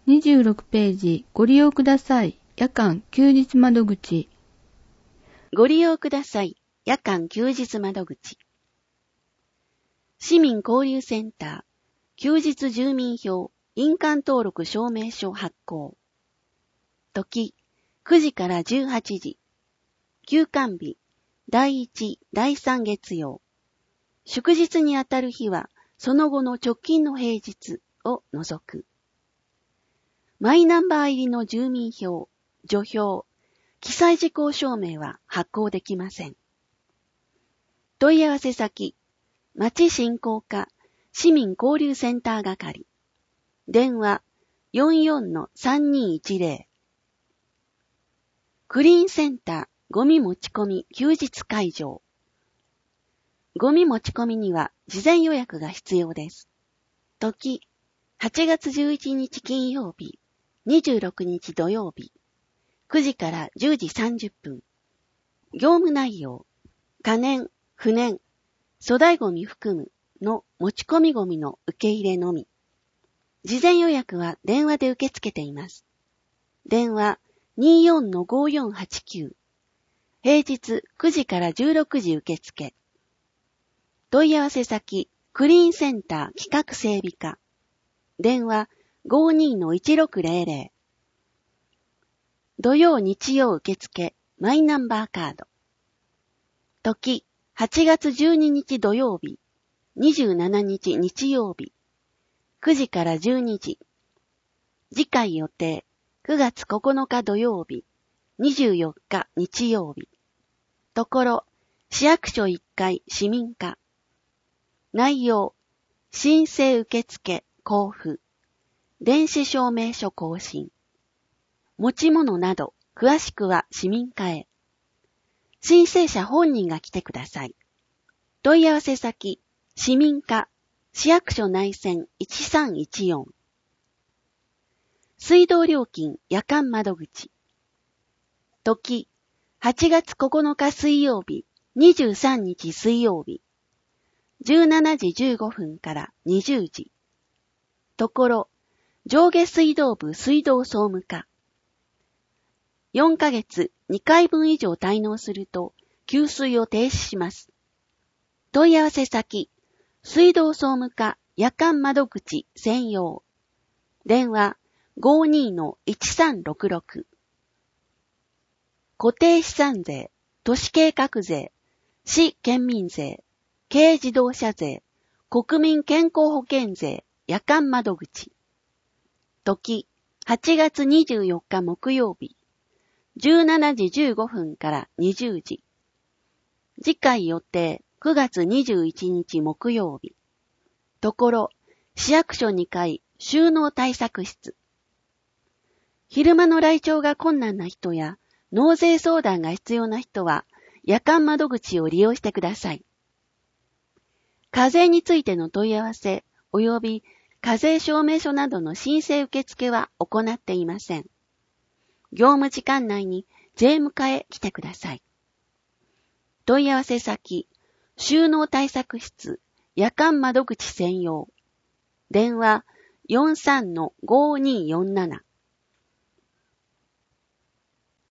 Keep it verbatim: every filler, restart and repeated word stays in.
にじゅうろくページ、ご利用ください。夜間休日窓口。 ご利用ください。夜間休日窓口。市民交流センター、休日住民票、印鑑登録証明書発行。時、くじからじゅうはちじ。休館日、だいいち、だいさん月曜。祝日にあたる日は、その後の直近の平日を除く。マイナンバー入りの住民票、除票、記載事項証明は発行できません。問い合わせ先、町振興課市民交流センター係。電話 よんよんのさんにいちゼロ。クリーンセンターゴミ持ち込み休日会場。ゴミ持ち込みには事前予約が必要です。時、はちがつじゅういちにち金曜日、にじゅうろくにち土曜日、くじからじゅうじさんじゅっぷん。業務内容、可燃、不燃、粗大ゴミ含むの持ち込みゴミの受け入れのみ。事前予約は電話で受け付けています。電話 によんのごよんはちきゅう。平日くじからじゅうろくじ受付。問い合わせ先、クリーンセンター企画整備課。電話 ごにのいちろくゼロゼロ。土曜日曜受付、マイナンバーカード。時、はちがつじゅうににち土曜日、にじゅうしちにち日曜日、くじからじゅうにじ。次回予定、くがつここのか土曜日、にじゅうよっか日曜日。ところ、市役所いっかい市民課。内容、申請受付、交付、電子証明書更新。持ち物など、詳しくは市民課へ。申請者本人が来てください。問い合わせ先、市民課、市役所内線いちさんいちよん。水道料金夜間窓口。時、はちがつここのか水曜日、にじゅうさんにち水曜日、じゅうしちじじゅうごふんからにじゅうじ。ところ、上下水道部水道総務課。よんかげつにかいぶん以上滞納すると、給水を停止します。問い合わせ先、水道総務課夜間窓口専用。電話 ごにのいちさんろくろく。固定資産税、都市計画税、市県民税、軽自動車税、国民健康保険税夜間窓口。時、はちがつにじゅうよっか木曜日、じゅうしちじじゅうごふんからにじゅうじ。次回予定、くがつにじゅういちにち木曜日。ところ、市役所にかい収納対策室。昼間の来庁が困難な人や、納税相談が必要な人は、夜間窓口を利用してください。課税についての問い合わせ、及び課税証明書などの申請受付は行っていません。業務時間内に税務課へ来てください。問い合わせ先、収納対策室、夜間窓口専用。電話 よんさんのごによんなな。